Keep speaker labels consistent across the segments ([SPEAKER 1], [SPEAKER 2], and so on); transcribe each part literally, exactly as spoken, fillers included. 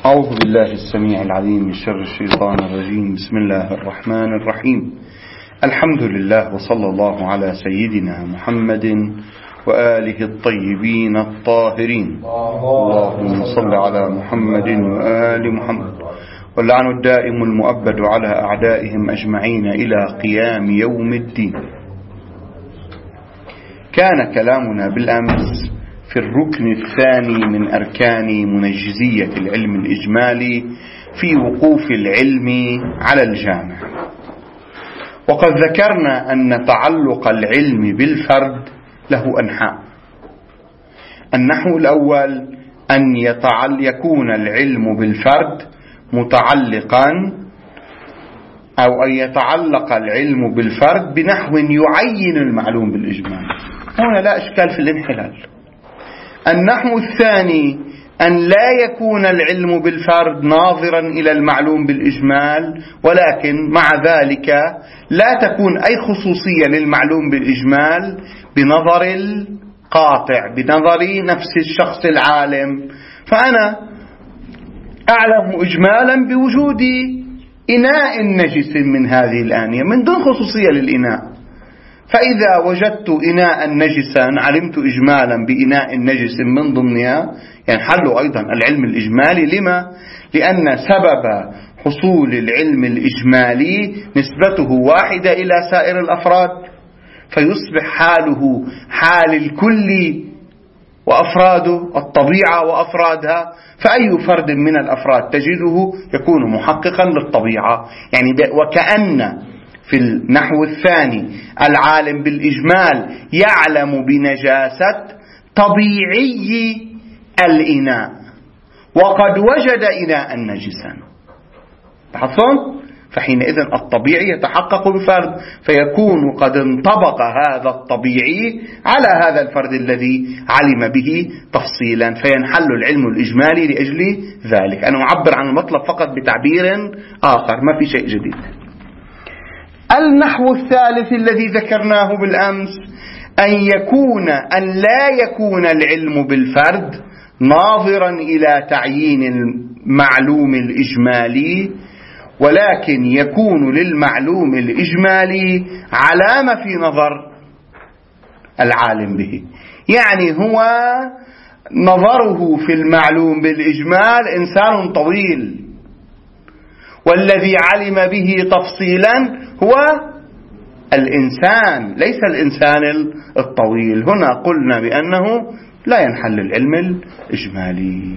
[SPEAKER 1] أعوذ بالله السميع العليم من شر الشيطان الرجيم. بسم الله الرحمن الرحيم. الحمد لله وصلى الله على سيدنا محمد وآله الطيبين الطاهرين. اللهم صل على محمد وآل محمد واللعن الدائم المؤبد على أعدائهم أجمعين إلى قيام يوم الدين. كان كلامنا بالأمس في الركن الثاني من أركان منجزية العلم الإجمالي في وقوف العلم على الجامع، وقد ذكرنا أن تعلق العلم بالفرد له أنحاء. النحو الأول أن يتعل يكون العلم بالفرد متعلقا أو أن يتعلق العلم بالفرد بنحو يعين المعلوم بالإجمال. هنا لا إشكال في الانحلال. النحو الثاني أن لا يكون العلم بالفرد ناظرا إلى المعلوم بالإجمال، ولكن مع ذلك لا تكون أي خصوصية للمعلوم بالإجمال بنظر القاطع، بنظر نفس الشخص العالم. فأنا أعلم إجمالا بوجود إناء نجس من هذه الآنية من دون خصوصية للإناء، فإذا وجدت إناء نجسا علمت إجمالا بإناء نجس من ضمنها، ينحل أيضا العلم الإجمالي. لما؟ لأن سبب حصول العلم الإجمالي نسبته واحدة إلى سائر الأفراد، فيصبح حاله حال الكل وأفراده، الطبيعة وأفرادها، فأي فرد من الأفراد تجده يكون محققا للطبيعة. يعني وكأن في النحو الثاني العالم بالإجمال يعلم بنجاسة طبيعي الإناء وقد وجد إناء نجسا، تحصل؟ فحينئذ الطبيعي يتحقق بفرد، فيكون قد انطبق هذا الطبيعي على هذا الفرد الذي علم به تفصيلا، فينحل العلم الإجمالي لأجل ذلك. أنا أعبر عن المطلب فقط بتعبير آخر، ما في شيء جديد. النحو الثالث الذي ذكرناه بالأمس أن يكون أن لا يكون العلم بالفرد ناظرا إلى تعيين المعلوم الإجمالي، ولكن يكون للمعلوم الإجمالي علامة في نظر العالم به. يعني هو نظره في المعلوم بالإجمال إنسان طويل، والذي علم به تفصيلا هو الإنسان ليس الإنسان الطويل. هنا قلنا بأنه لا ينحل العلم الإجمالي.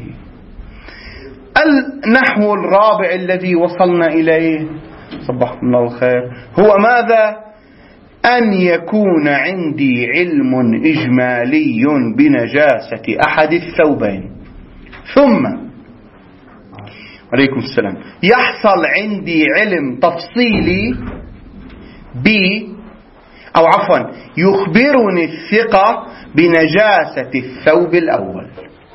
[SPEAKER 1] النحو الرابع الذي وصلنا إليه صبحكم الله الخير هو ماذا؟ أن يكون عندي علم إجمالي بنجاسة أحد الثوبين، ثم عليكم السلام يحصل عندي علم تفصيلي ب أو عفوا يخبرني الثقة بنجاسة الثوب الأول.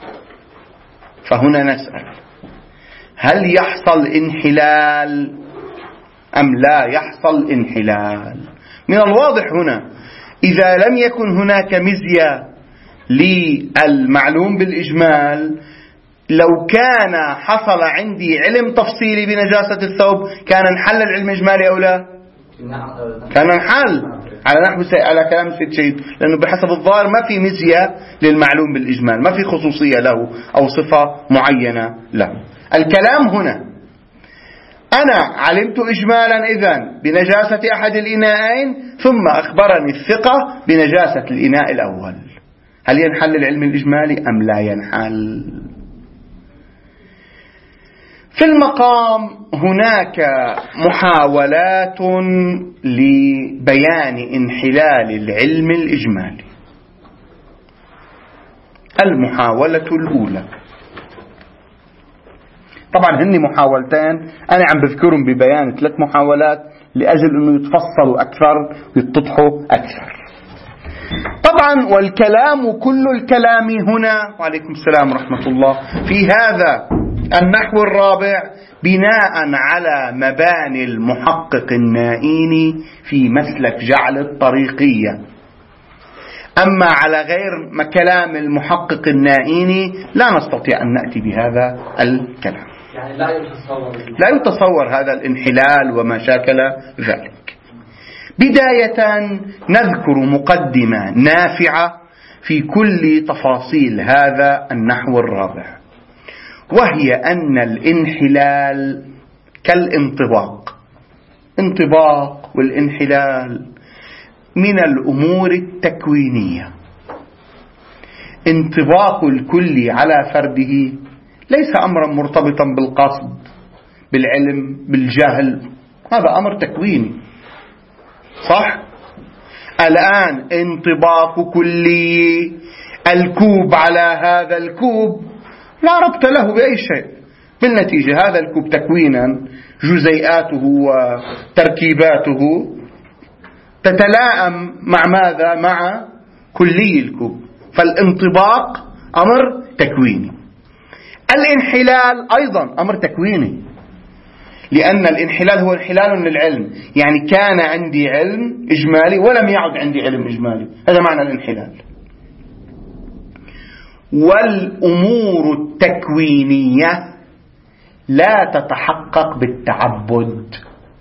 [SPEAKER 1] فهنا نسأل هل يحصل انحلال أم لا يحصل انحلال؟ من الواضح هنا إذا لم يكن هناك مزية للمعلوم بالإجمال، لو كان حصل عندي علم تفصيلي بنجاسة الثوب كان انحل العلم الإجمالي أو لا؟ كان انحل على نحو على كلام سيد شهيد، لأنه بحسب الظاهر ما في مزية للمعلوم بالإجمال، ما في خصوصية له أو صفة معينة له. الكلام هنا أنا علمت إجمالا إذن بنجاسة أحد الإناءين، ثم أخبرني الثقة بنجاسة الإناء الأول، هل ينحل العلم الإجمالي أم لا ينحل؟ في المقام هناك محاولات لبيان انحلال العلم الإجمالي. المحاولة الأولى، طبعا هني محاولتين أنا عم بذكرهم ببيان ثلاث محاولات لأجل أنه يتفصلوا أكثر ويتضحوا أكثر. طبعا والكلام كل الكلام هنا وعليكم السلام ورحمة الله في هذا النحو الرابع بناء على مباني المحقق النائيني في مسلك جعل الطريقية. أما على غير كلام المحقق النائيني لا نستطيع أن نأتي بهذا الكلام.
[SPEAKER 2] يعني لا يتصور
[SPEAKER 1] لا يتصور هذا الانحلال وما شاكل ذلك. بداية نذكر مقدمة نافعة في كل تفاصيل هذا النحو الرابع، وهي أن الانحلال كالانطباق. انطباق والانحلال من الأمور التكوينية. انطباق الكل على فرده ليس أمرا مرتبطا بالقصد، بالعلم، بالجهل، هذا أمر تكويني، صح؟ الآن انطباق كلي الكوب على هذا الكوب لا ربط له بأي شيء، بالنتيجة هذا الكوب تكوينا جزيئاته وتركيباته تتلائم مع ماذا؟ مع كلي الكوب. فالانطباق أمر تكويني. الانحلال أيضا أمر تكويني، لأن الانحلال هو انحلال للعلم، يعني كان عندي علم إجمالي ولم يعد عندي علم إجمالي، هذا معنى الانحلال. والأمور التكوينية لا تتحقق بالتعبد.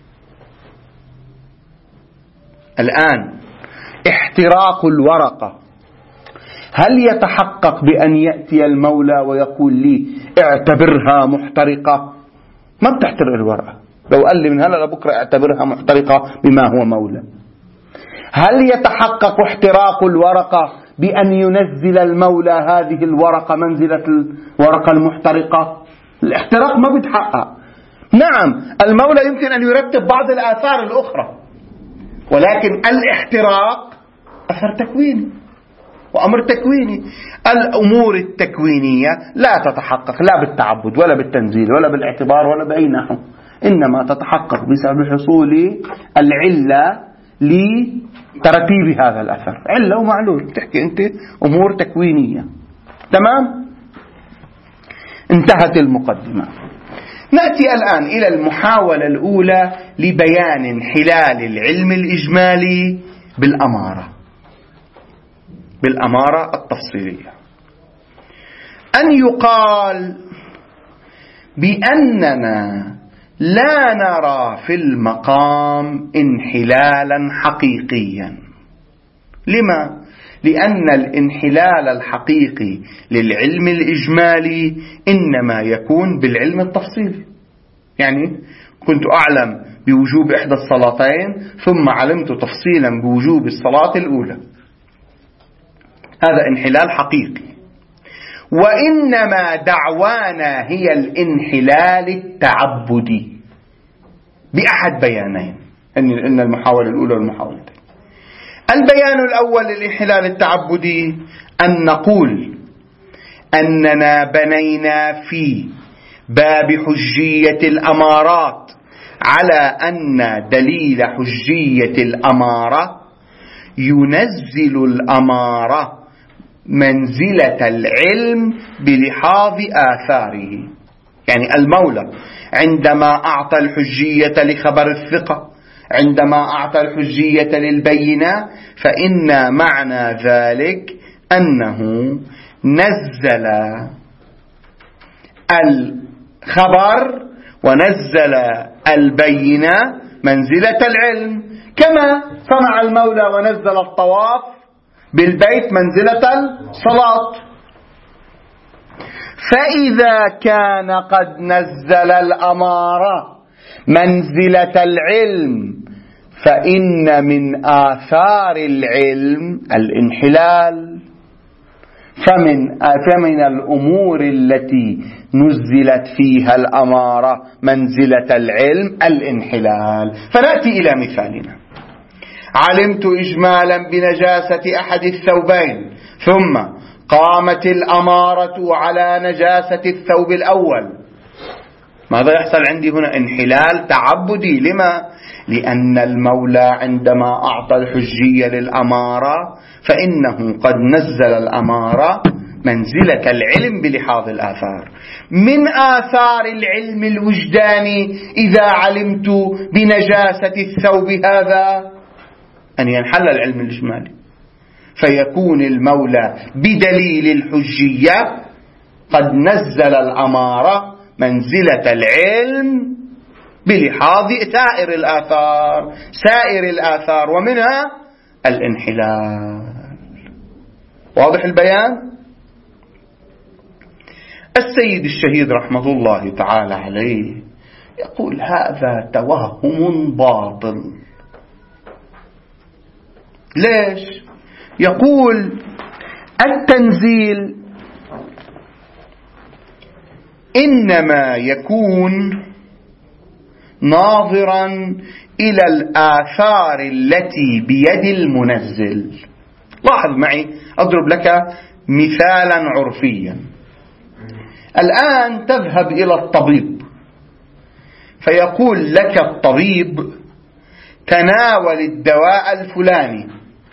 [SPEAKER 1] الآن احتراق الورقة هل يتحقق بأن يأتي المولى ويقول لي اعتبرها محترقة؟ ما بتحترق الورقة، لو قال لي من هلا لبكرة اعتبرها محترقة بما هو مولى. هل يتحقق احتراق الورقة بأن ينزل المولى هذه الورقة منزلة الورقة المحترقة؟ الاحتراق ما بيتحقق. نعم المولى يمكن أن يرتب بعض الآثار الأخرى، ولكن الاحتراق أثر تكويني وأمر تكويني. الأمور التكوينية لا تتحقق لا بالتعبد ولا بالتنزيل ولا بالاعتبار ولا بأي نحو، إنما تتحقق بسبب حصول العلة لترتيب هذا الأثر. علة ومعلول، تحكي أنت أمور تكوينية. تمام؟ انتهت المقدمة. نأتي الآن إلى المحاولة الأولى لبيان انحلال العلم الإجمالي بالأمارة، بالأمارة التفصيلية. أن يقال بأننا لا نرى في المقام انحلالا حقيقيا. لما؟ لأن الانحلال الحقيقي للعلم الإجمالي إنما يكون بالعلم التفصيلي. يعني كنت أعلم بوجوب إحدى الصلاتين ثم علمت تفصيلا بوجوب الصلاة الأولى، هذا انحلال حقيقي. وإنما دعوانا هي الانحلال التعبدي بأحد بيانين، إن المحاولة الأولى والمحاولتين. البيان الأول للانحلال التعبدي أن نقول أننا بنينا في باب حجية الأمارات على أن دليل حجية الأمارة ينزل الأمارة منزلة العلم بلحاظ آثاره. يعني المولى عندما أعطى الحجية لخبر الثقة، عندما أعطى الحجية للبينة، فإن معنى ذلك أنه نزل الخبر ونزل البينة منزلة العلم، كما صنع المولى ونزل الطواف بالبيت منزلة الصلاة. فإذا كان قد نزل الأمارة منزلة العلم فإن من آثار العلم الانحلال. فمن فمن الأمور التي نزلت فيها الأمارة منزلة العلم الانحلال. فنأتي إلى مثالنا. علمت إجمالا بنجاسة أحد الثوبين، ثم قامت الأمارة على نجاسة الثوب الأول. ماذا يحصل عندي هنا؟ انحلال تعبدي. لما؟ لأن المولى عندما أعطى الحجية للأمارة فإنه قد نزل الأمارة منزلة العلم بلحاظ الآثار. من آثار العلم الوجداني إذا علمت بنجاسة الثوب هذا أن ينحل العلم الإجمالي، فيكون المولى بدليل الحجية قد نزل الأمارة منزلة العلم بلحاظ سائر الآثار سائر الآثار ومنها الانحلال. واضح البيان؟ السيد الشهيد رحمة الله تعالى عليه يقول هذا توهم باطل. ليش؟ يقول التنزيل إنما يكون ناظرا إلى الآثار التي بيد المنزل. لاحظ معي، أضرب لك مثالا عرفيا. الآن تذهب إلى الطبيب فيقول لك الطبيب تناول الدواء الفلاني،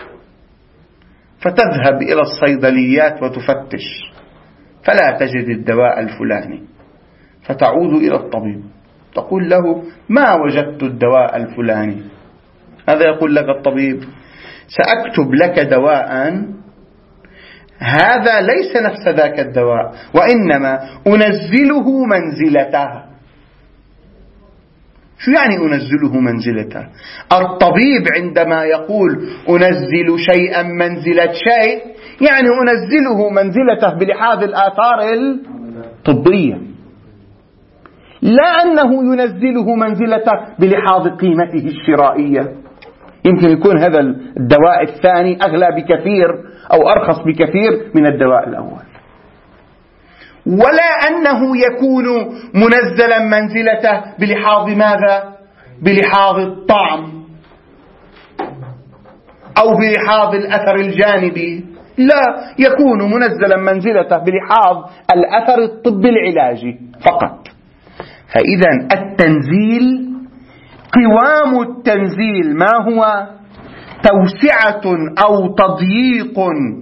[SPEAKER 1] فتذهب إلى الصيدليات وتفتش فلا تجد الدواء الفلاني، فتعود إلى الطبيب تقول له ما وجدت الدواء الفلاني. هذا يقول لك الطبيب سأكتب لك دواء هذا ليس نفس ذاك الدواء وإنما أنزله منزلته. شو يعني أنزله منزلته؟ الطبيب عندما يقول أنزل شيئا منزلة شيء يعني أنزله منزلته بلحاظ الآثار الطبية، لا أنه ينزله منزلته بلحاظ قيمته الشرائية. يمكن يكون هذا الدواء الثاني أغلى بكثير أو أرخص بكثير من الدواء الأول، ولا أنه يكون منزلا منزلته بلحاظ ماذا؟ بلحاظ الطعم أو بلحاظ الأثر الجانبي، لا، يكون منزلا منزلته بلحاظ الأثر الطبي العلاجي فقط. فإذا التنزيل قوام التنزيل ما هو؟ توسعة أو تضييق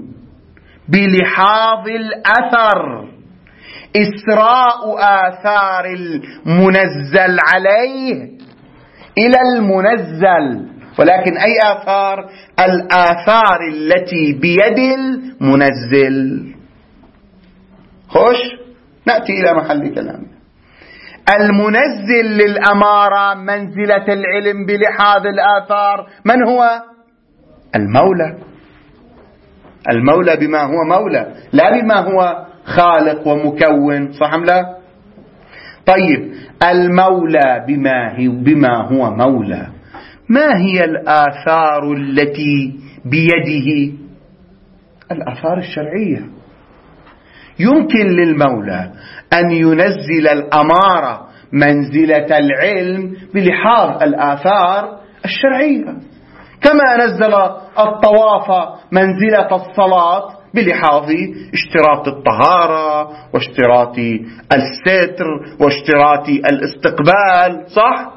[SPEAKER 1] بلحاظ الأثر، إسراء آثار المنزل عليه إلى المنزل، ولكن أي آثار؟ الآثار التي بيد المنزل. خوش، نأتي إلى محل كلام. المنزل للأمارة منزلة العلم بلحاظ الآثار من هو؟ المولى. المولى بما هو مولى، لا بما هو خالق ومكون، صح أم لا؟ طيب المولى بما, هي بما هو مولى، ما هي الآثار التي بيده؟ الآثار الشرعية. يمكن للمولى أن ينزل الأمارة منزلة العلم بلحاظ الآثار الشرعية، كما نزل الطواف منزلة الصلاة بلحاظ اشتراط الطهارة واشتراط الستر واشتراط الاستقبال، صح؟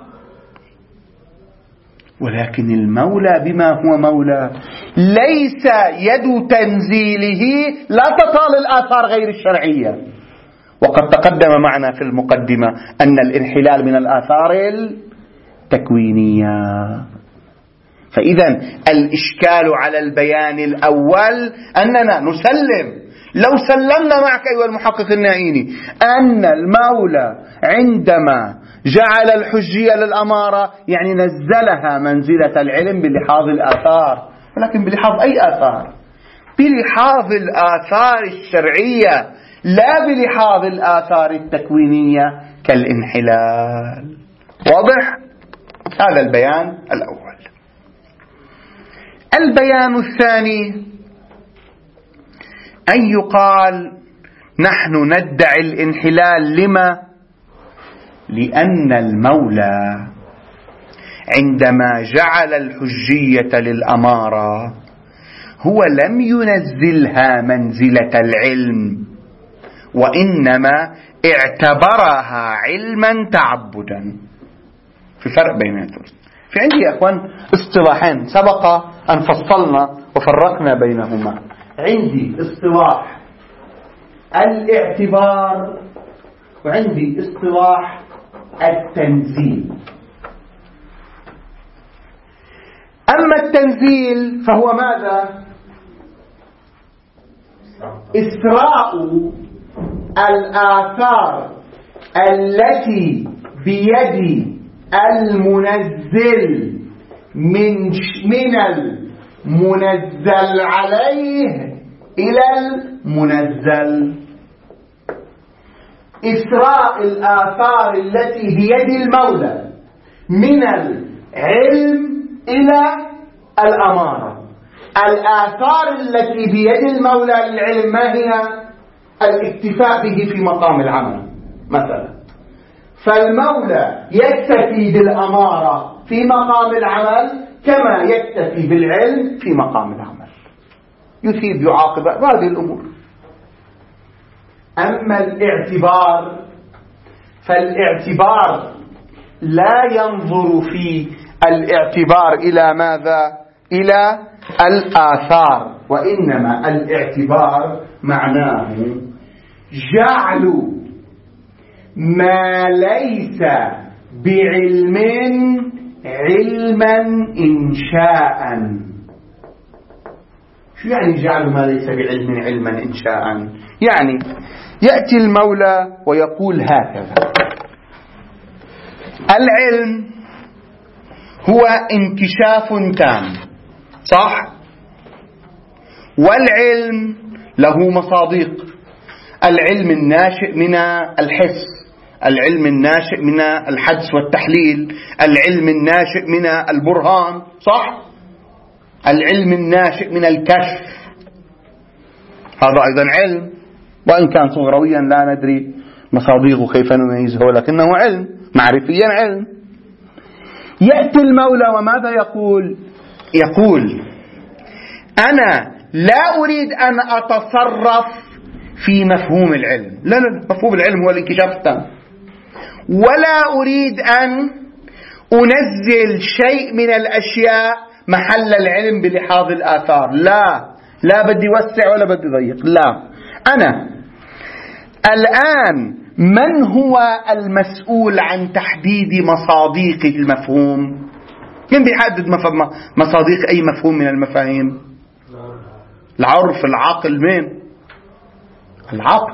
[SPEAKER 1] ولكن المولى بما هو مولى ليس يد تنزيله لا تطال الآثار غير الشرعية. وقد تقدم معنا في المقدمة أن الانحلال من الآثار التكوينية. فإذا الإشكال على البيان الأول أننا نسلم، لو سلمنا معك أيها المحقق النائيني أن المولى عندما جعل الحجية للأمارة يعني نزلها منزلة العلم بلحاظ الآثار، ولكن بلحاظ أي آثار؟ بلحاظ الآثار الشرعية لا بلحاظ الآثار التكوينية كالانحلال. واضح؟ هذا البيان الأول. البيان الثاني أن يقال نحن ندعي الانحلال. لما؟ لأن المولى عندما جعل الحجية للأمارة هو لم ينزلها منزلة العلم، وإنما اعتبرها علما تعبدا. في فرق بيناتهم. في عندي يا أخوان اصطلاحين سبق أن فصلنا وفرقنا بينهما. عندي اصطلاح الاعتبار وعندي اصطلاح التنزيل. أما التنزيل فهو ماذا؟ إسراء الآثار التي بيد المنزل من من المنزل عليه إلى المنزل. إسراء الآثار التي بيد المولى من العلم إلى الأمارة. الآثار التي بيد المولى للعلم ما هي؟ الاكتفاء به في مقام العمل مثلا، فالمولى يكتفي بالأمارة في مقام العمل كما يكتفي بالعلم في مقام العمل، يثيب يعاقب هذه الأمور. أما الاعتبار فالاعتبار لا ينظر في الاعتبار إلى ماذا؟ إلى الآثار، وإنما الاعتبار معناه جعل ما ليس بعلم علما إنشاء. شو يعني جعل ما ليس بعلم علما إنشاء؟ يعني يأتي المولى ويقول هكذا: العلم هو انكشاف تام، صح؟ والعلم له مصادق، العلم الناشئ من الحس، العلم الناشئ من الحدس والتحليل، العلم الناشئ من البرهان، صح؟ العلم الناشئ من الكشف، هذا أيضا علم، وإن كان صغرويا لا ندري مصادقه كيف نميزه، لكنه علم، معرفيا علم. يأتي المولى وماذا يقول؟ يقول: أنا لا أريد أن أتصرف في مفهوم العلم، لا لا مفهوم العلم هو الانكشاف التام، ولا أريد أن أنزل شيء من الأشياء محل العلم بلحاظ الآثار، لا لا بدي وسع ولا بدي ضيق، لا. أنا الآن من هو المسؤول عن تحديد مصادق المفهوم؟ من بيحدد مصادق أي مفهوم من المفاهيم؟ العرف، العقل، مين؟ العقل.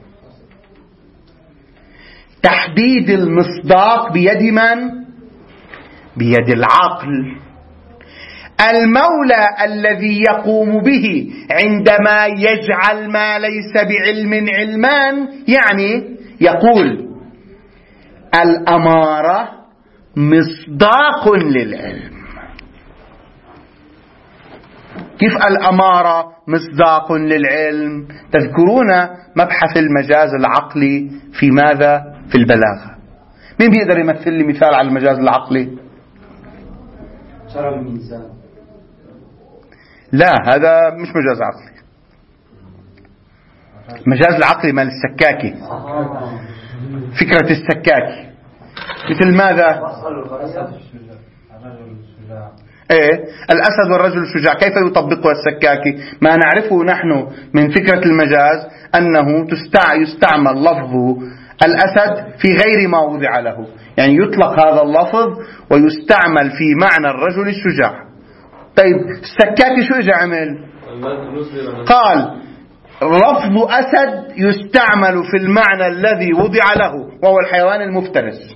[SPEAKER 1] تحديد المصداق بيد من؟ بيد العقل. المولى الذي يقوم به عندما يجعل ما ليس بعلم علمان، يعني يقول الأمارة مصداق للعلم. كيف الأمارة مصداق للعلم؟ تذكرون مبحث المجاز العقلي في ماذا؟ في البلاغة. مين بيقدر يمثل لي مثال على المجاز العقلي؟
[SPEAKER 2] شرب الميزان.
[SPEAKER 1] لا، هذا مش مجاز عقلي. المجاز العقلي مال السكاكي، فكرة السكاكي، مثل ماذا؟ ايه الأسد والرجل الشجاع، كيف يطبقها السكاكي؟ ما نعرفه نحن من فكرة المجاز أنه يستعمل لفظ الأسد في غير ما وضع له، يعني يطلق هذا اللفظ ويستعمل في معنى الرجل الشجاع. طيب السكاكي شو اجى عمل؟ قال لفظ أسد يستعمل في المعنى الذي وضع له وهو الحيوان المفترس،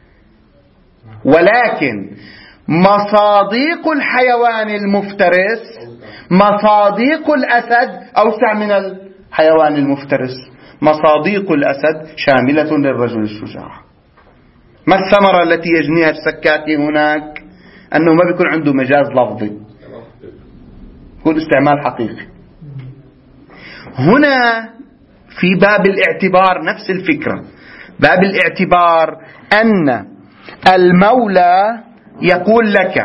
[SPEAKER 1] ولكن مصادق الحيوان المفترس مصادق الأسد أوسع من الحيوان المفترس. مصادق الأسد شاملة للرجل الشجاع. ما الثمرة التي يجنيها السكاكي هناك؟ أنه ما بيكون عنده مجاز لفظي، يكون استعمال حقيقي. هنا في باب الاعتبار نفس الفكرة. باب الاعتبار أن المولى يقول لك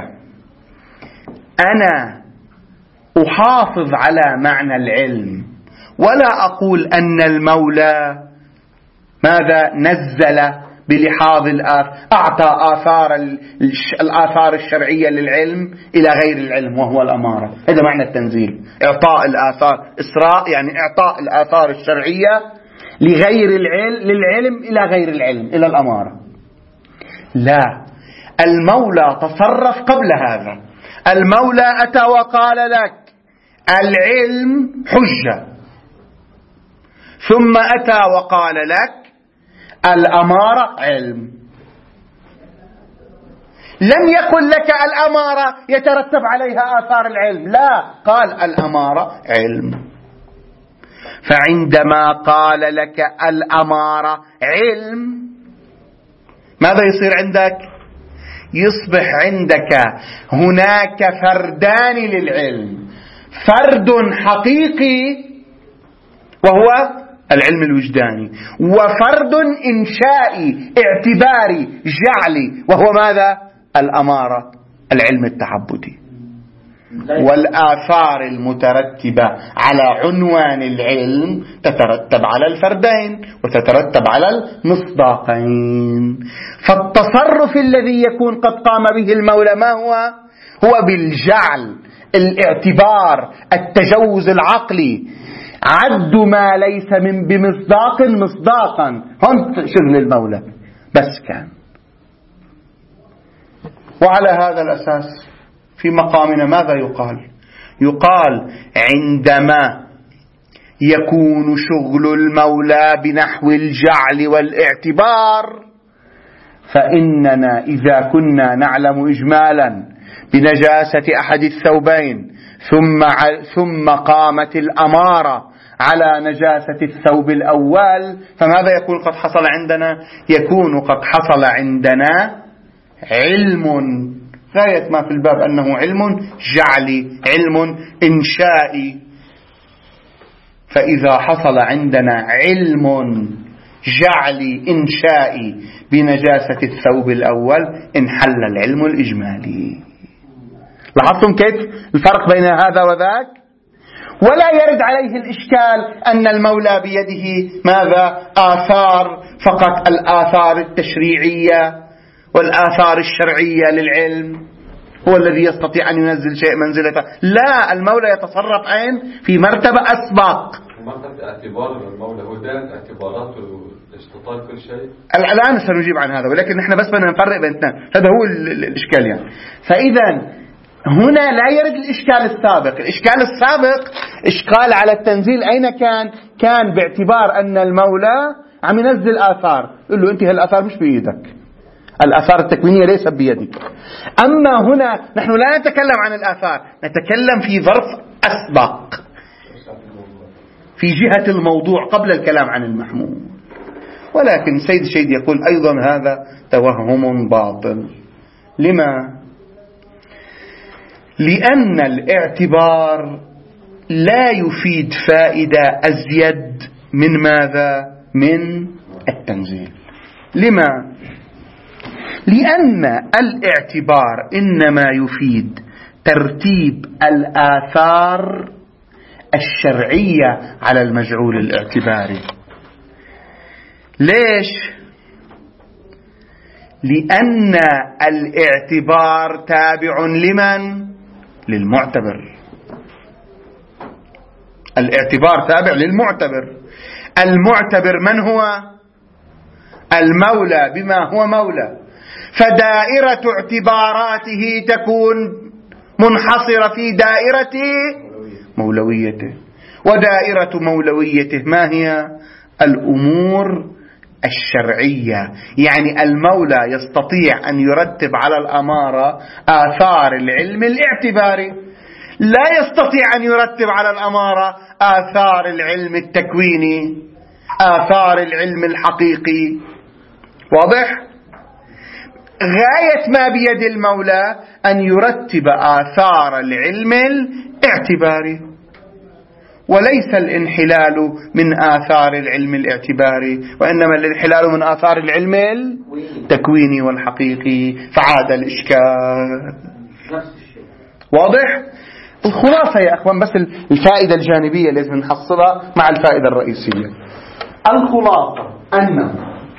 [SPEAKER 1] أنا أحافظ على معنى العلم، ولا أقول أن المولى ماذا نزل بلحاظ الآثار، أعطى آثار الآثار الشرعية للعلم إلى غير العلم وهو الأمارة. هذا معنى التنزيل، إعطاء الآثار، إسراء يعني إعطاء الآثار الشرعية لغير العلم للعلم إلى غير العلم إلى الأمارة. لا، المولى تصرف قبل هذا. المولى أتى وقال لك العلم حجة، ثم أتى وقال لك الأمارة علم. لم يقل لك الأمارة يترتب عليها آثار العلم، لا، قال الأمارة علم. فعندما قال لك الأمارة علم، ماذا يصير عندك؟ يصبح عندك هناك فردان للعلم، فرد حقيقي وهو العلم الوجداني، وفرد إنشائي اعتباري جعلي وهو ماذا؟ الأمارة، العلم التعبدي. والآثار المترتبة على عنوان العلم تترتب على الفردين وتترتب على المصداقين. فالتصرف الذي يكون قد قام به المولى ما هو؟ هو بالجعل، الاعتبار، التجوز العقلي، عد ما ليس من بمصداق مصداقا. هم شغل المولى بس كان. وعلى هذا الأساس في مقامنا ماذا يقال؟ يقال عندما يكون شغل المولى بنحو الجعل والاعتبار، فإننا إذا كنا نعلم إجمالا بنجاسة أحد الثوبين ثم ثم قامت الأمارة على نجاسة الثوب الأول، فماذا يكون قد حصل عندنا؟ يكون قد حصل عندنا علم غاية ما في الباب أنه علم جعلي، علم إنشائي. فإذا حصل عندنا علم جعلي إنشائي بنجاسة الثوب الأول انحل العلم الإجمالي. لاحظتم كيف الفرق بين هذا وذاك؟ ولا يرد عليه الإشكال أن المولى بيده ماذا؟ آثار، فقط الآثار التشريعية والآثار الشرعية للعلم، هو الذي يستطيع أن ينزل شيء منزلته. لا، المولى يتصرف أين؟ في مرتبة أسبق.
[SPEAKER 2] مرتبة اعتبار المولى هو ده اعتبارات اشتطال كل شيء.
[SPEAKER 1] الآن سنجيب عن هذا، ولكن نحن بس بدنا نفرق بين اثنين، هذا هو الإشكال يعني. فإذا هنا لا يرد الإشكال السابق. الإشكال السابق إشكال على التنزيل. أين كان؟ كان باعتبار أن المولى عم ينزل آثار، يقول له أنت هالآثار مش بإيدك، الآثار التكوينية ليست بيدك. أما هنا نحن لا نتكلم عن الآثار، نتكلم في ظرف أسبق، في جهة الموضوع قبل الكلام عن المحمول. ولكن سيد الشيد يقول أيضا هذا توهم باطل. لما؟ لأن الاعتبار لا يفيد فائدة أزيد من ماذا؟ من التنزيل. لما؟ لأن الاعتبار إنما يفيد ترتيب الآثار الشرعية على المجعول الاعتباري. ليش؟ لأن الاعتبار تابع لمن؟ للمعتبر. الاعتبار تابع للمعتبر. المعتبر من هو؟ المولى بما هو مولى. فدائرة اعتباراته تكون منحصرة في دائرة مولويته. ودائرة مولويته ما هي؟ الأمور الشرعية. يعني المولى يستطيع أن يرتب على الأمارة آثار العلم الاعتباري، لا يستطيع أن يرتب على الأمارة آثار العلم التكويني، آثار العلم الحقيقي. واضح؟ غاية ما بيد المولى أن يرتب آثار العلم الاعتباري، وليس الانحلال من آثار العلم الاعتباري، وإنما الانحلال من آثار العلم التكويني والحقيقي. فعاد الإشكال. واضح؟ الخلاصة يا أخوان، بس الفائدة الجانبية اللي لازم نحصلها مع الفائدة الرئيسية. الخلاصة أن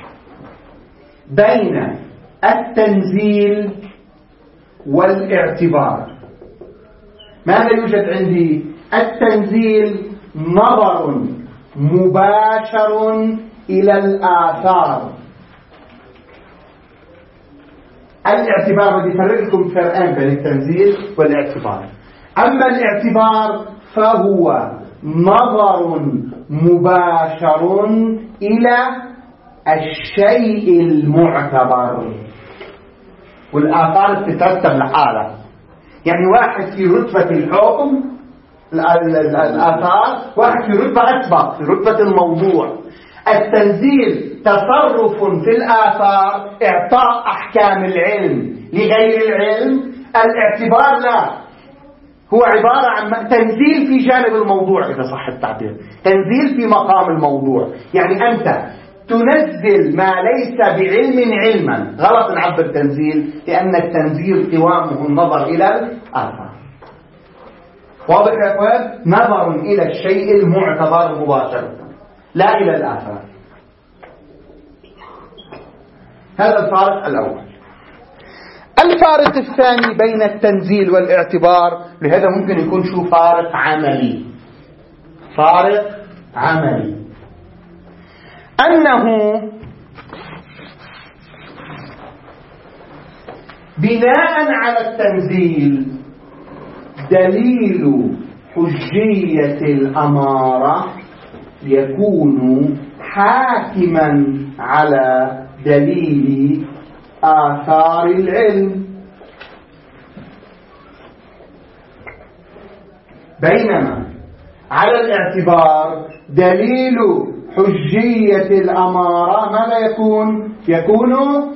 [SPEAKER 1] بين التنزيل والاعتبار ماذا يوجد عندي؟ التنزيل نظر مباشر إلى الآثار. الاعتبار بدي أفرق لكم فرقان بين التنزيل والاعتبار. أما الاعتبار فهو نظر مباشر إلى الشيء المعتبر، والآثار تترتب لحالها. يعني واحد في رتبة الحكم الآثار، واحد في رتبة أسبق في رتبة الموضوع. التنزيل تصرف في الآثار، إعطاء أحكام العلم لغير العلم. الاعتبار لا، هو عبارة عن تنزيل في جانب الموضوع إذا صح التعبير، تنزيل في مقام الموضوع. يعني أنت تنزل ما ليس بعلم علما. غلط نعبر تنزيل، لأن التنزيل قوامه النظر إلى الآثار. واضح يا أخوان؟ نظر إلى الشيء المعتبر مباشرة لا إلى الآثار. هذا الفارق الأول. الفارق الثاني بين التنزيل والاعتبار، لهذا ممكن يكون شو فارق عملي. فارق عملي أنه بناء على التنزيل دليل حجية الأمارة يكون حاكما على دليل آثار العلم، بينما على الاعتبار دليل حجية الأمارة ماذا يكون؟ يكون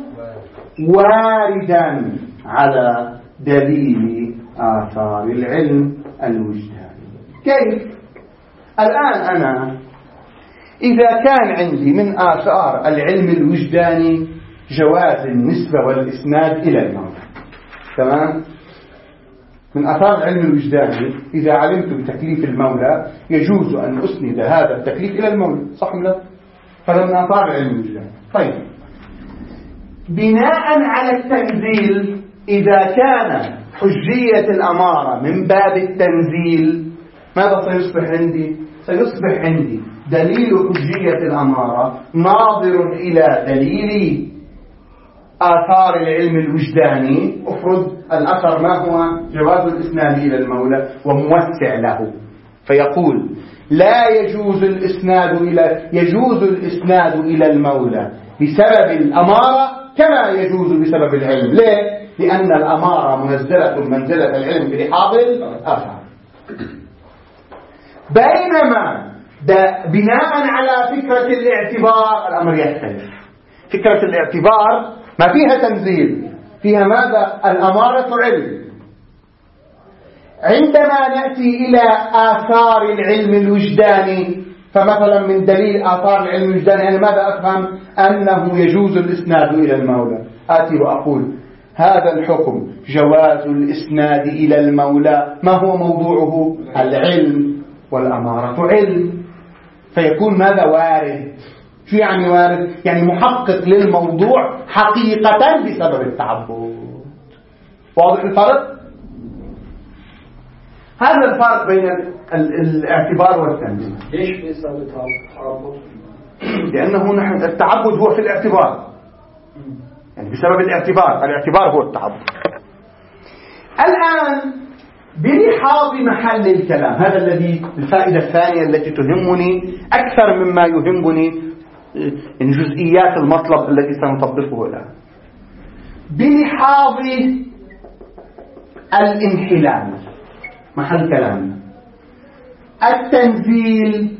[SPEAKER 1] واردا على دليل آثار العلم الوجداني. كيف؟ الآن أنا إذا كان عندي من آثار العلم الوجداني جواز النسبة والإسناد إلى المولى، تمام؟ من آثار العلم الوجداني إذا علمت بتكليف المولى يجوز أن أسند هذا التكليف إلى المولى، صح ولا لا؟ هذا من آثار العلم الوجداني. طيب، بناء على التنزيل إذا كان حجية الأمارة من باب التنزيل ماذا سيصبح عندي؟ سيصبح عندي دليل حجية الأمارة ناظر إلى دليل آثار العلم الوجداني. أفرض الأثر ما هو؟ جواز الإسناد إلى المولى وموسع له، فيقول لا يجوز الإسناد إلى يجوز الإسناد إلى المولى بسبب الأمارة كما يجوز بسبب العلم. ليه؟ لأن الأمارة منزلة منزلة العلم بلحاظ الآثار. بينما بناء على فكرة الاعتبار الأمر يختلف. فكرة الاعتبار ما فيها تنزيل، فيها ماذا؟ الأمارة علم. عندما نأتي إلى آثار العلم الوجداني، فمثلا من دليل آثار العلم الوجداني أنا ماذا أفهم؟ أنه يجوز الإسناد إلى المولى. آتي وأقول هذا الحكم جواز الإسناد إلى المولى ما هو موضوعه؟ العلم، والأمارة علم. فيكون ماذا؟ وارد. شو يعني وارد؟ يعني محقق للموضوع حقيقة بسبب التعبد. واضح الفرق؟ هذا الفرق بين الاعتبار والتنزيل.
[SPEAKER 3] ليش بسبب التعبد؟
[SPEAKER 1] لأنه نحن التعبد هو في الاعتبار، يعني بسبب الاعتبار. الاعتبار هو التعبد. الآن بلحاظ محل الكلام، هذا الذي الفائدة الثانية التي تهمني أكثر مما يهمني إن جزئيات المطلب التي سنطبقه الآن. بلحاظ الانحلال، محل كلامنا، التنزيل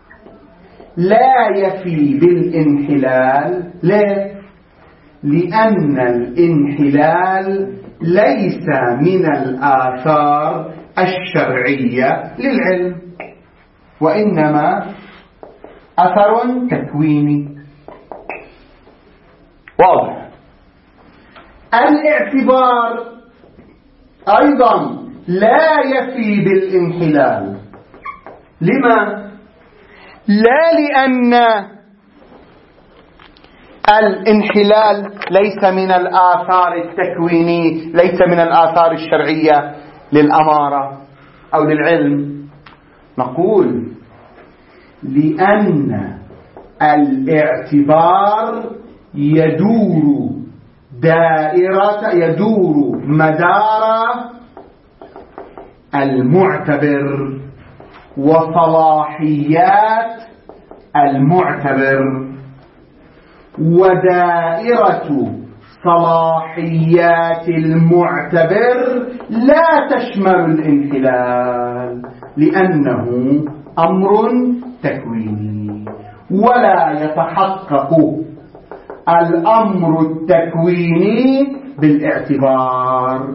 [SPEAKER 1] لا يفي بالانحلال. ليه؟ لأن الانحلال ليس من الآثار الشرعية للعلم، وإنما أثر تكويني. واضح؟ الاعتبار أيضا لا يفي بالانحلال. لما؟ لا لأن الانحلال ليس من الآثار التكويني، ليس من الآثار الشرعية للأمارة أو للعلم. نقول لأن الاعتبار يدور دائرة يدور مدار المعتبر وصلاحيات المعتبر، ودائرة صلاحيات المعتبر لا تشمل الانحلال لأنه أمر تكويني، ولا يتحقق الأمر التكويني بالاعتبار.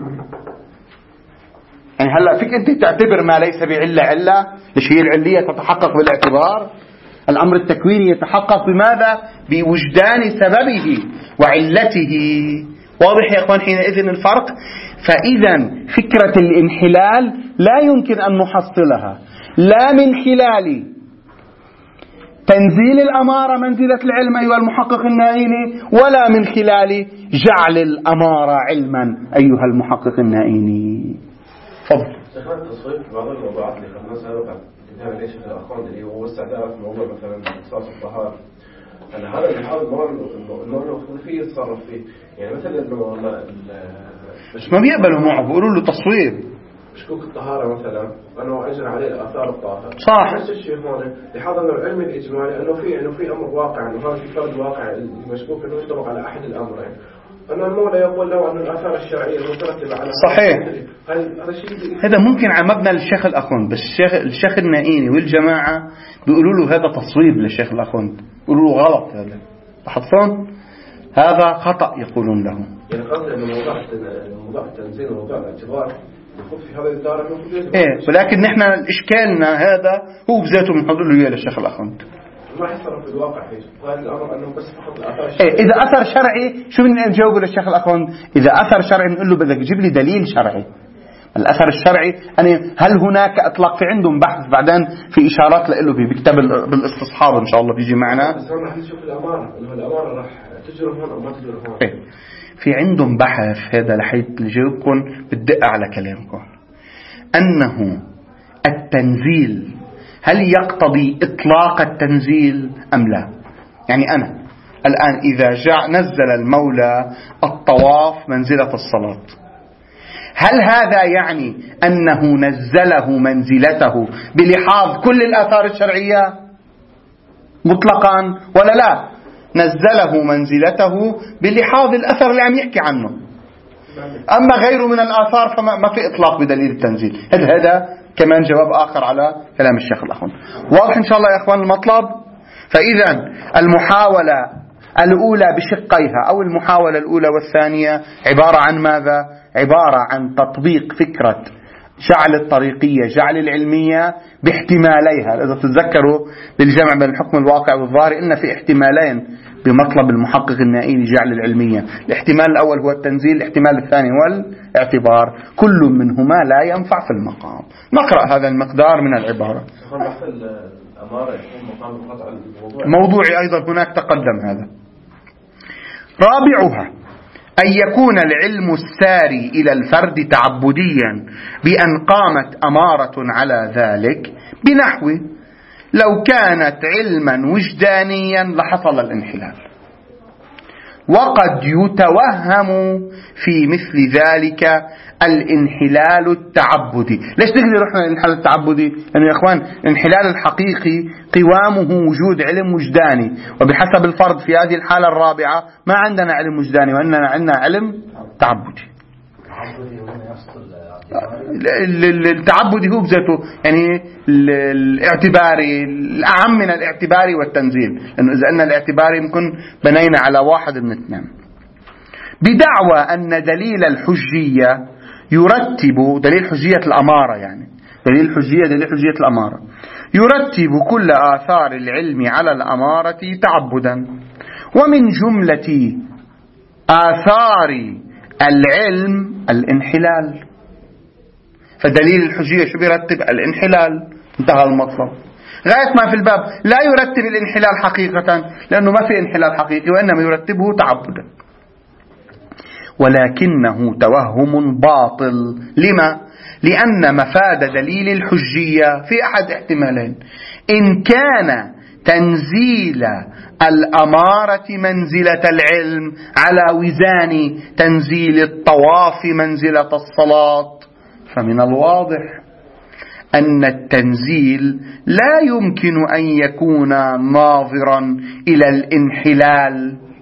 [SPEAKER 1] يعني هلأ فيك أنت تعتبر ما ليس بعلة علة، ليش هي العلية تتحقق بالاعتبار؟ الأمر التكويني يتحقق بماذا؟ بوجدان سببه وعلته. واضح يا أخوان حينئذ الفرق؟ فإذا فكرة الانحلال لا يمكن أن نحصلها لا من خلال تنزيل الأمارة منزلة العلم أيها المحقق النائيني، ولا من خلال جعل الأمارة علما أيها المحقق النائيني. تفضل.
[SPEAKER 4] شيخنا التصوير في بعض الموضوعات اللي خلنا سابقا كتاب ليش في الأخوان اللي هو استعداد في موضوع مثلا اختصاص الطهارة، أن هذا اللي حاول مرة إنه إنه فيه يتصرف فيه، يعني مثلا إنه
[SPEAKER 1] ما بيقبلوا معه، بيقولوا له تصوير
[SPEAKER 4] مشكوك الطهارة مثلا أنه أجرى عليه الآثار الطاهرة.
[SPEAKER 1] صح.
[SPEAKER 4] نفس الشيء هون لحظة إنه العلم الإجمالي إنه في إنه في أمر واقع، إنه هذا في فرد واقع المشكوك إنه يطبق على أحد الأمرين. أن المولى يقول له أن الآثار الشرعية المترتبة على
[SPEAKER 1] صحيح.
[SPEAKER 4] هذا شيء
[SPEAKER 1] هذا ممكن على مبنى الشيخ الأخوند، بس الشيخ الشيخ النائيني والجماعة بيقولوا له هذا تصويب للشيخ الأخوند، بيقولوا له غلط، هذا لاحظتون هذا خطأ يقولون له.
[SPEAKER 4] يعني قصدي إنه موضوع موضوع التنزيل وموضوع الاعتبار يخوض في هذا الدار إنه
[SPEAKER 1] إيه، ولكن نحن إشكالنا هذا هو بذاته بنحضر له إياه للشيخ الأخوند.
[SPEAKER 4] ما يحصل في الواقع هذا الأمر أنه بس فقط الآثار
[SPEAKER 1] الشرعية. إيه، إذا أثر شرعي شو بدنا نجاوبه للشيخ الأخوند؟ إذا أثر شرعي بنقول له بدك تجيب لي دليل شرعي. الأثر الشرعي أنا هل هناك إطلاق؟ في عندهم بحث بعدين في إشارات له بكتاب بالاستصحاب إن شاء الله بيجي معنا.
[SPEAKER 4] بس هون راح نشوف الأمارة، إنه الأمارة راح تجري هون أو ما تجري هون.
[SPEAKER 1] إيه، في عندهم بحث هذا لحيث نجاوبكم بالدقة على كلامكم، أنه التنزيل هل يقتضي إطلاق التنزيل أم لا؟ يعني أنا الآن إذا جاء نزل المولى الطواف منزلة الصلاة، هل هذا يعني أنه نزله منزلته بلحاظ كل الآثار الشرعية مطلقا ولا لا؟ نزله منزلته بلحاظ الأثر اللي عم يحكي عنه، أما غيره من الآثار فما في إطلاق بدليل التنزيل. هذا هذا كمان جواب آخر على كلام الشيخ الأخوان. واضح إن شاء الله يا أخوان المطلب؟ فإذا المحاولة الأولى بشقيها أو المحاولة الأولى والثانية عبارة عن ماذا؟ عبارة عن تطبيق فكرة جعل الطريقية جعل العلمية باحتماليها. إذا تتذكروا بالجمع بين الحكم الواقع والظاهر إن في احتمالين بمطلب المحقق النائيني جعل العلمية، الاحتمال الأول هو التنزيل، الاحتمال الثاني هو الاعتبار، كل منهما لا ينفع في المقام. نقرأ هذا المقدار من العبارة. موضوعي أيضا هناك تقدم هذا. رابعها أن يكون العلم الساري إلى الفرد تعبديا بأن قامت أمارة على ذلك، بنحو لو كانت علما وجدانيا لحصل الانحلال، وقد يتوهم في مثل ذلك الانحلال التعبدي. ليش نقدر رحنا الانحلال التعبدي؟ لأنه يا إخوان الانحلال الحقيقي قوامه وجود علم وجداني، وبحسب الفرض في هذه الحالة الرابعة ما عندنا علم وجداني وإننا عندنا علم تعبدي. التعبدي هو بذاته يعني الاعتباري الأعم من الاعتباري والتنزيل، لأنه إذا أن الاعتباري ممكن بنينا على واحد من اثنين، بدعوى أن دليل الحجية يرتب دليل حجية الأمارة، يعني دليل الحجية دليل حجية الأمارة يرتب كل آثار العلم على الأمارة تعبدا، ومن جملة آثار العلم الانحلال. فدليل الحجية شو بيرتب؟ الانحلال، انتهى المطلب. غاية ما في الباب لا يرتب الانحلال حقيقة لأنه ما في انحلال حقيقي، وإنما يرتبه تعبدا، ولكنه توهم باطل. لما؟ لأن مفاد دليل الحجية في أحد احتمالين: إن كان تنزيل الأمارة منزلة العلم على وزان تنزيل الطواف منزلة الصلاة، فمن الواضح أن التنزيل لا يمكن أن يكون ناظرا إلى الانحلال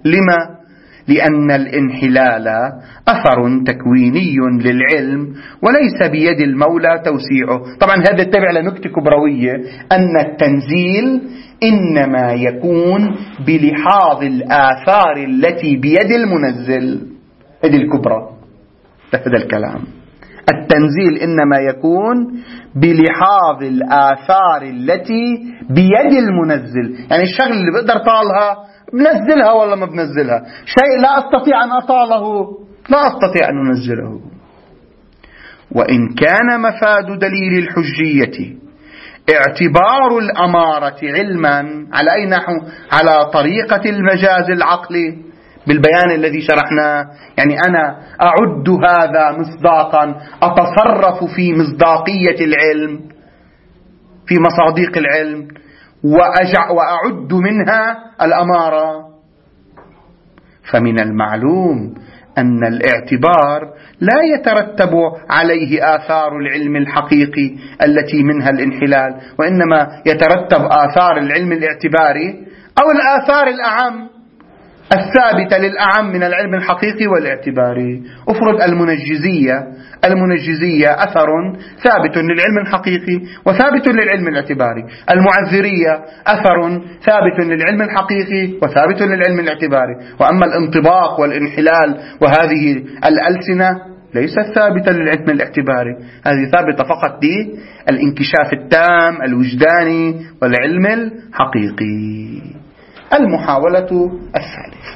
[SPEAKER 1] لما؟ لأن الانحلال أثر تكويني للعلم وليس بيد المولى توسيعه. طبعا هذا يتبع لنكتة كبروية أن التنزيل إنما يكون بلحاظ الآثار التي بيد المنزل. هذه الكبرى هذا الكلام. التنزيل إنما يكون بلحاظ الآثار التي بيد المنزل، يعني الشغل اللي بقدر طالها بنزلها ولا ما بنزلها. شيء لا أستطيع أن أطاله لا أستطيع أن أنزله. وإن كان مفاد دليل الحجية اعتبار الأمارة علما على أي نحو؟ على طريقة المجاز العقلي بالبيان الذي شرحناه. يعني أنا أعد هذا مصداقا، أتصرف في مصداقية العلم، في مصادق العلم، وأعد منها الأمارة. فمن المعلوم أن الاعتبار لا يترتب عليه آثار العلم الحقيقي التي منها الانحلال، وإنما يترتب آثار العلم الاعتباري أو الآثار الأعم الثابتة للأعم من العلم الحقيقي والاعتباري. أفرض المنجزية المنجزية أثر ثابت للعلم الحقيقي وثابت للعلم الاعتباري. المعذرية أثر ثابت للعلم الحقيقي وثابت للعلم الاعتباري. وأما الانطباق والانحلال وهذه الألسنة ليست ثابتة للعلم الاعتباري، هذه ثابتة فقط للانكشاف التام الوجداني والعلم الحقيقي. المحاولة الثالثة.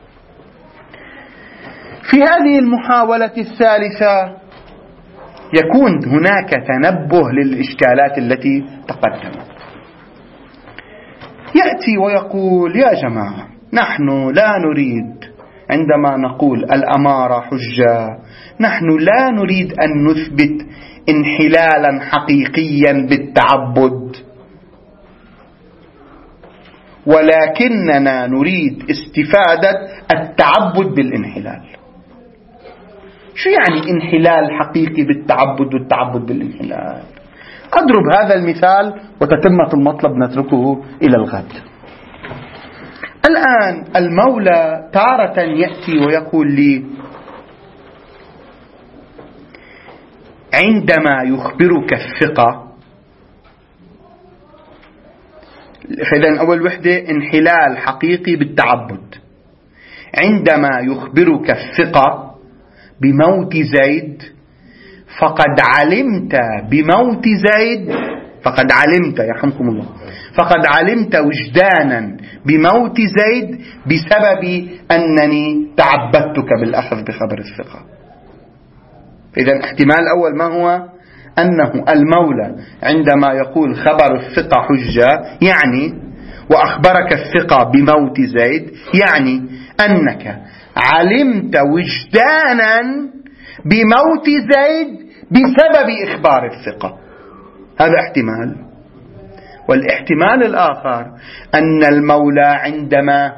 [SPEAKER 1] في هذه المحاولة الثالثة يكون هناك تنبه للإشكالات التي تقدمت. يأتي ويقول: يا جماعة، نحن لا نريد عندما نقول الأمارة حجة، نحن لا نريد أن نثبت انحلالا حقيقيا بالتعبد، ولكننا نريد استفادة التعبد بالانحلال. شو يعني انحلال حقيقي بالتعبد والتعبد بالانحلال؟ أضرب هذا المثال وتتمة المطلب نتركه إلى الغد. الآن المولى تارة يأتي ويقول لي: عندما يخبرك الثقة، إذن أول وحدة انحلال حقيقي بالتعبد، عندما يخبرك الثقة بموت زيد فقد علمت بموت زيد فقد علمت يرحمكم الله فقد علمت وجدانا بموت زيد بسبب أنني تعبدتك بالأخذ بخبر الثقة. إذن احتمال الأول ما هو؟ أنه المولى عندما يقول خبر الثقة حجة يعني وأخبرك الثقة بموت زيد، يعني أنك علمت وجدانا بموت زيد بسبب إخبار الثقة. هذا احتمال. والاحتمال الآخر أن المولى عندما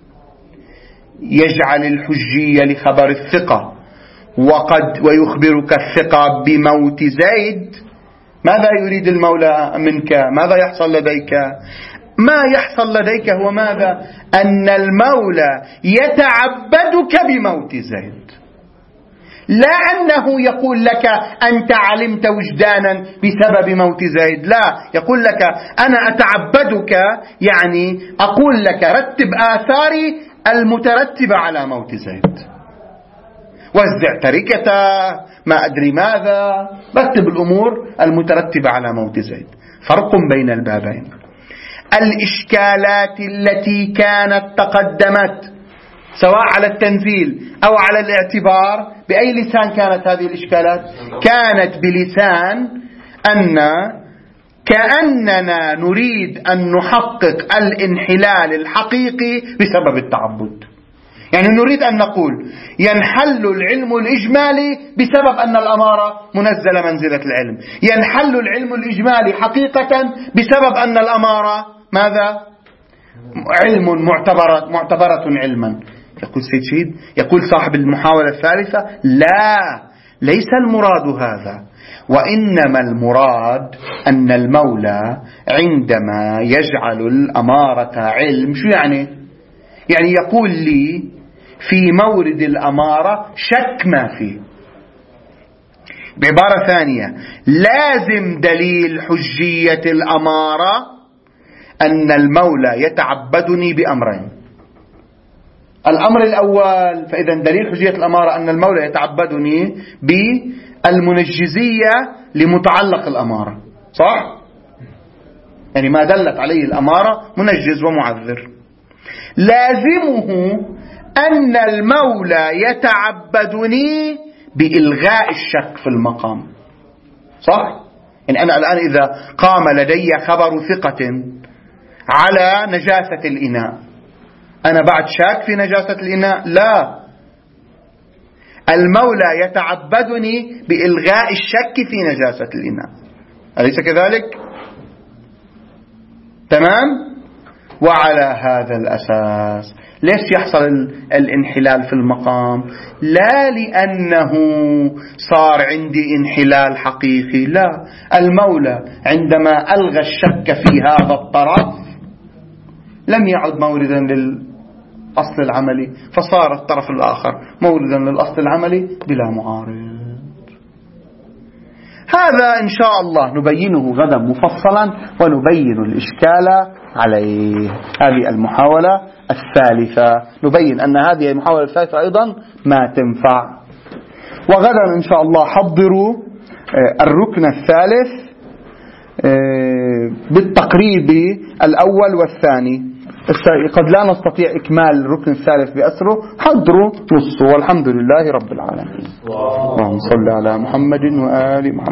[SPEAKER 1] يجعل الحجية لخبر الثقة وقد ويخبرك الثقة بموت زيد، ماذا يريد المولى منك؟ ماذا يحصل لديك؟ ما يحصل لديك هو ماذا؟ أن المولى يتعبدك بموت زيد، لا أنه يقول لك أنت علمت وجدانا بسبب موت زيد، لا، يقول لك أنا أتعبدك، يعني أقول لك رتب آثاري المترتبة على موت زيد، وزع تركته، ما أدري ماذا، رتب الأمور المترتبة على موت زيد. فرق بين البابين. الإشكالات التي كانت تقدمت سواء على التنزيل أو على الاعتبار، بأي لسان كانت هذه الإشكالات؟ كانت بلسان أن كأننا نريد أن نحقق الانحلال الحقيقي بسبب التعبد. يعني نريد أن نقول ينحل العلم الإجمالي بسبب أن الأمارة منزلة منزلة العلم، ينحل العلم الإجمالي حقيقة بسبب أن الأمارة ماذا؟ علم معتبرة, معتبرة علما. يقول سيد شهيد، يقول صاحب المحاولة الثالثة: لا، ليس المراد هذا، وإنما المراد أن المولى عندما يجعل الأمارة علم، شو يعني؟ يعني يقول لي في مورد الأمارة شك ما فيه. بعبارة ثانية، لازم دليل حجية الأمارة أن المولى يتعبدني بأمرين. الأمر الأول، فإذا دليل حجية الأمارة أن المولى يتعبدني بالمنجزية لمتعلق الأمارة، صح؟ يعني ما دلت عليه الأمارة منجز ومعذر. لازمه أن المولى يتعبدني بإلغاء الشك في المقام، صح؟ يعني أنا الآن إذا قام لدي خبر ثقة على نجاسة الإناء، أنا بعد شاك في نجاسة الإناء؟ لا، المولى يتعبدني بإلغاء الشك في نجاسة الإناء، أليس كذلك؟ تمام؟ وعلى هذا الأساس ليش يحصل الانحلال في المقام؟ لا لأنه صار عندي انحلال حقيقي، لا، المولى عندما ألغى الشك في هذا الطرف لم يعد موردا للأصل العملي، فصار الطرف الآخر موردا للأصل العملي بلا معارض. هذا إن شاء الله نبينه غدا مفصلا ونبين الإشكال عليه. هذه المحاولة الثالثة، نبين أن هذه المحاولة الثالثة أيضا ما تنفع. وغدا إن شاء الله حضروا الركن الثالث بالتقريب الأول والثاني. قد لا نستطيع إكمال الركن الثالث بأسره، حضروا نصه، والحمد لله رب العالمين. اللهم صل على محمد وآل محمد.